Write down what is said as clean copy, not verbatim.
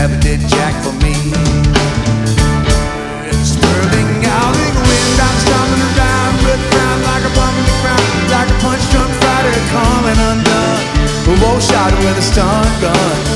never did jack for me. It's whirling out in the wind, I'm stumbling around with a crown like a bum in the ground, like a punch drunk fighter coming undone. A woe shot with a stun gun.